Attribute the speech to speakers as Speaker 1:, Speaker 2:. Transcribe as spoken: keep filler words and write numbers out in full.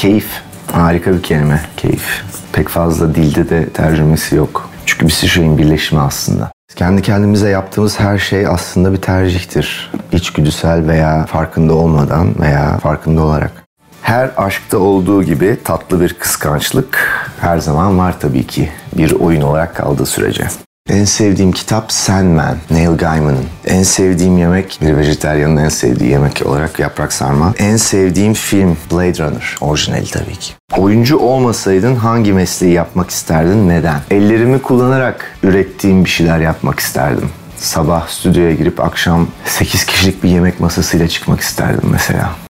Speaker 1: Keyif. Harika bir kelime. Keyif. Pek fazla dilde de tercümesi yok. Çünkü bir sürü şeyin birleşimi aslında. Kendi kendimize yaptığımız her şey aslında bir tercihtir. İçgüdüsel veya farkında olmadan veya farkında olarak. Her aşkta olduğu gibi tatlı bir kıskançlık her zaman var tabii ki. Bir oyun olarak kaldığı sürece. En sevdiğim kitap Sandman, Neil Gaiman'ın. En sevdiğim yemek, bir vejetaryenin en sevdiği yemek olarak yaprak sarma. En sevdiğim film Blade Runner, orijinali tabii ki. Oyuncu olmasaydın hangi mesleği yapmak isterdin, neden? Ellerimi kullanarak ürettiğim bir şeyler yapmak isterdim. Sabah stüdyoya girip akşam sekiz kişilik bir yemek masasıyla çıkmak isterdim mesela.